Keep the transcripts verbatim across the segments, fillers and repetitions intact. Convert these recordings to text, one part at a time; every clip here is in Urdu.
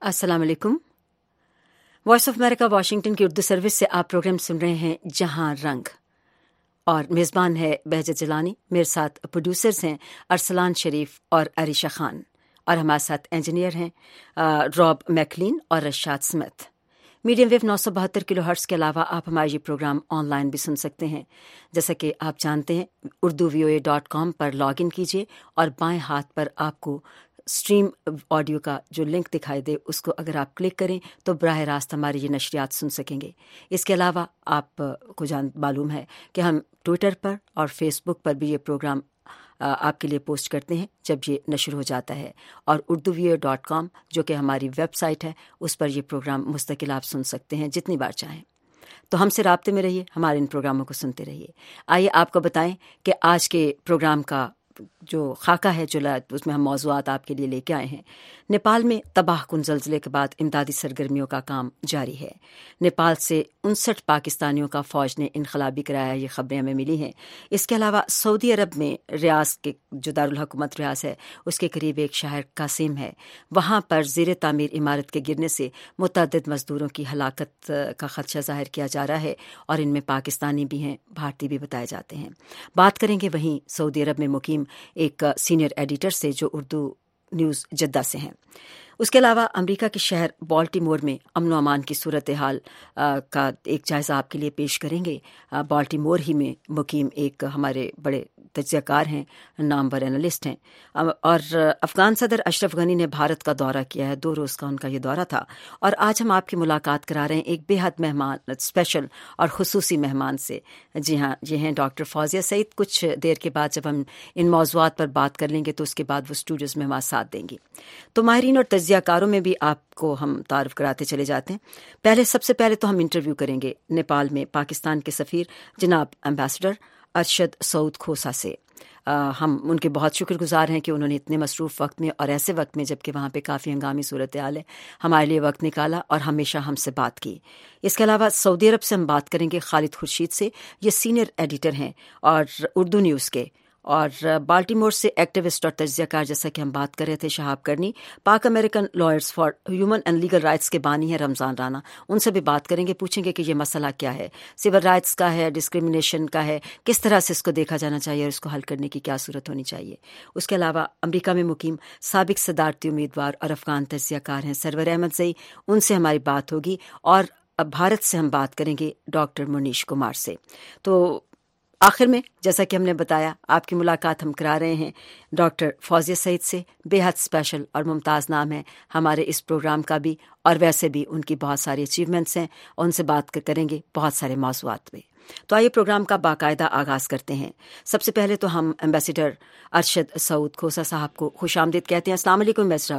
السلام علیکم۔ وائس آف امریکہ واشنگٹن کی اردو سروس سے آپ پروگرام سن رہے ہیں جہاں رنگ، اور میزبان ہے بہجت جیلانی۔ میرے ساتھ پروڈیوسرز ہیں ارسلان شریف اور عریشہ خان، اور ہمارے ساتھ انجینئر ہیں راب میکلین اور رشاد سمتھ۔ میڈیم ویو نو سو بہتر کلو ہرٹز کے علاوہ آپ ہمارا یہ پروگرام آن لائن بھی سن سکتے ہیں۔ جیسا کہ آپ جانتے ہیں، Urdu V O A dot com پر لاگ ان کیجیے اور بائیں ہاتھ پر آپ کو اسٹریم آڈیو کا جو لنک دکھائی دے، اس کو اگر آپ کلک کریں تو براہ راست ہماری یہ نشریات سن سکیں گے۔ اس کے علاوہ آپ کو جان معلوم ہے کہ ہم ٹویٹر پر اور فیس بک پر بھی یہ پروگرام آپ کے لیے پوسٹ کرتے ہیں جب یہ نشر ہو جاتا ہے، اور Urdu V O dot com جو کہ ہماری ویب سائٹ ہے، اس پر یہ پروگرام مستقل آپ سن سکتے ہیں جتنی بار چاہیں۔ تو ہم سے رابطے میں رہیے، ہمارے ان پروگراموں کو سنتے رہیے۔ آئیے آپ کو بتائیں کہ آج کے پروگرام کا جو خاکہ ہے، جو اس میں ہم موضوعات آپ کے لیے لے کے آئے ہیں۔ نیپال میں تباہ کن زلزلے کے بعد امدادی سرگرمیوں کا کام جاری ہے۔ نیپال سے انسٹھ پاکستانیوں کا فوج نے انقلابی کرایا، یہ خبریں ہمیں ملی ہیں۔ اس کے علاوہ سعودی عرب میں ریاض کے جو دارالحکومت ریاض ہے، اس کے قریب ایک شہر قاسم ہے، وہاں پر زیر تعمیر عمارت کے گرنے سے متعدد مزدوروں کی ہلاکت کا خدشہ ظاہر کیا جا رہا ہے، اور ان میں پاکستانی بھی ہیں، بھارتی بھی بتائے جاتے ہیں۔ بات کریں گے وہیں سعودی عرب میں مقیم ایک سینئر ایڈیٹر سے جو اردو نیوز جدہ سے ہیں۔ اس کے علاوہ امریکہ کے شہر بالٹیمور میں امن و امان کی صورتحال کا ایک جائزہ آپ کے لیے پیش کریں گے۔ بالٹیمور ہی میں مقیم ایک ہمارے بڑے تجزیہ کار ہیں، نامور انالسٹ ہیں، اور افغان صدر اشرف غنی نے بھارت کا دورہ کیا ہے، دو روز کا ان کا یہ دورہ تھا، اور آج ہم آپ کی ملاقات کرا رہے ہیں ایک بے حد مہمان، اسپیشل اور خصوصی مہمان سے۔ جی ہاں، یہ ہیں ڈاکٹر فوزیہ سعید۔ کچھ دیر کے بعد جب ہم ان موضوعات پر بات کر لیں گے تو اس کے بعد وہ اسٹوڈیوز میں ہمارا ساتھ دیں گی۔ تو ماہرین اور تجزیہ کاروں میں بھی آپ کو ہم تعارف کراتے چلے جاتے ہیں۔ پہلے سب سے پہلے تو ہم انٹرویو کریں گے نیپال میں پاکستان کے سفیر جناب ایمبیسڈر ارشد سعود کھوسا سے۔ ہم ان کے بہت شکر گزار ہیں کہ انہوں نے اتنے مصروف وقت میں اور ایسے وقت میں جبکہ وہاں پہ کافی ہنگامی صورتحال ہے، ہمارے لیے وقت نکالا اور ہمیشہ ہم سے بات کی۔ اس کے علاوہ سعودی عرب سے ہم بات کریں گے خالد خورشید سے، یہ سینئر ایڈیٹر ہیں اور اردو نیوز کے، اور بالٹیمور سے ایکٹیوسٹ اور تجزیہ کار، جیسا کہ ہم بات کر رہے تھے، شہاب کرنی، Pak American lawyers for human and legal rights کے بانی ہیں رمضان رانا۔ ان سے بھی بات کریں گے، پوچھیں گے کہ یہ مسئلہ کیا ہے، سول رائٹس کا ہے، ڈسکریمنیشن کا ہے، کس طرح سے اس کو دیکھا جانا چاہیے اور اس کو حل کرنے کی کیا صورت ہونی چاہیے۔ اس کے علاوہ امریکہ میں مقیم سابق صدارتی امیدوار اور افغان تجزیہ کار ہیں سرور احمد زئی، ان سے ہماری بات ہوگی، اور اب بھارت سے ہم بات کریں گے ڈاکٹر منیش کمار سے۔ تو آخر میں جیسا کہ ہم نے بتایا، آپ کی ملاقات ہم کرا رہے ہیں ڈاکٹر فوزیہ سعید سے۔ بے حد اسپیشل اور ممتاز نام ہے ہمارے اس پروگرام کا بھی، اور ویسے بھی ان کی بہت ساری اچیومنٹس ہیں، اور ان سے بات کریں گے بہت سارے موضوعات پہ۔ تو آئیے پروگرام کا باقاعدہ آغاز کرتے ہیں۔ سب سے پہلے تو ہم ایمبیسڈر ارشد سعود کھوسا صاحب کو خوش آمدید کہتے ہیں۔ السلام علیکم ایمبیسڈر۔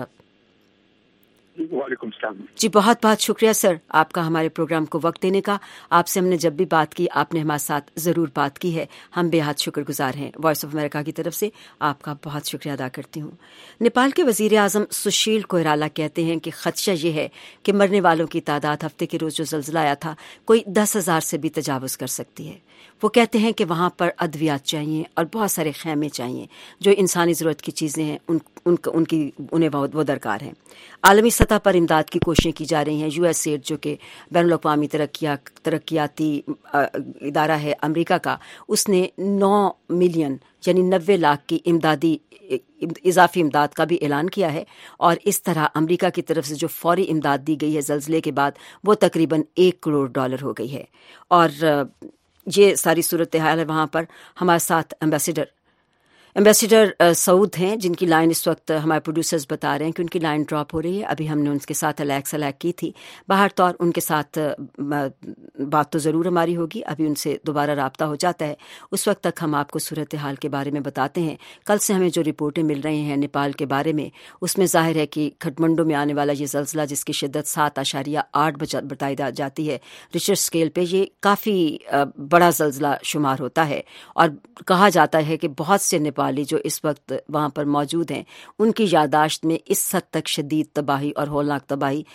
وعلیکم السلام جی، بہت بہت شکریہ سر آپ کا ہمارے پروگرام کو وقت دینے کا۔ آپ سے ہم نے جب بھی بات کی، آپ نے ہمارے ساتھ ضرور بات کی ہے، ہم بے حد شکر گزار ہیں۔ وائس آف امریکہ کی طرف سے آپ کا بہت شکریہ ادا کرتی ہوں۔ نیپال کے وزیر اعظم سشیل کوئرالا کہتے ہیں کہ خدشہ یہ ہے کہ مرنے والوں کی تعداد ہفتے کے روز جو زلزلہ آیا تھا کوئی دس ہزار سے بھی تجاوز کر سکتی ہے۔ وہ کہتے ہیں کہ وہاں پر ادویات چاہیے اور بہت سارے خیمے چاہیے، جو انسانی ضرورت کی چیزیں ہیں ان ان, ان کی انہیں وہ درکار ہیں۔ عالمی سطح پر امداد کی کوششیں کی جا رہی ہیں۔ یو ایس ایڈ جو کہ بین الاقوامی ترقیاتی ادارہ ہے امریکہ کا، اس نے نو ملین یعنی نوے لاکھ کی امدادی اضافی امداد کا بھی اعلان کیا ہے، اور اس طرح امریکہ کی طرف سے جو فوری امداد دی گئی ہے زلزلے کے بعد وہ تقریباً ایک کروڑ ڈالر ہو گئی ہے۔ اور یہ ساری صورتحال ہے وہاں پر۔ ہمارے ساتھ ایمبیسڈر ایمبیسڈر سعود ہیں، جن کی لائن اس وقت ہمارے پروڈیوسرز بتا رہے ہیں کہ ان کی لائن ڈراپ ہو رہی ہے۔ ابھی ہم نے ان کے ساتھ الیکس الیک کی تھی، باہر طور ان کے ساتھ بات تو ضرور ہماری ہوگی، ابھی ان سے دوبارہ رابطہ ہو جاتا ہے۔ اس وقت تک ہم آپ کو صورتحال کے بارے میں بتاتے ہیں۔ کل سے ہمیں جو رپورٹیں مل رہی ہیں نیپال کے بارے میں، اس میں ظاہر ہے کہ کھٹمنڈو میں آنے والا یہ زلزلہ، جس کی شدت سات اشاریہ آٹھ بتائی جاتی ہے رچر اسکیل پہ، یہ کافی بڑا زلزلہ شمار ہوتا ہے، اور کہا جاتا ہے کہ بہت سے نیپال جو اس وقت وہاں پر موجود ہیں، ان کی یادداشت میں اس حد تک شدید تباہی اور ہولناک تباہی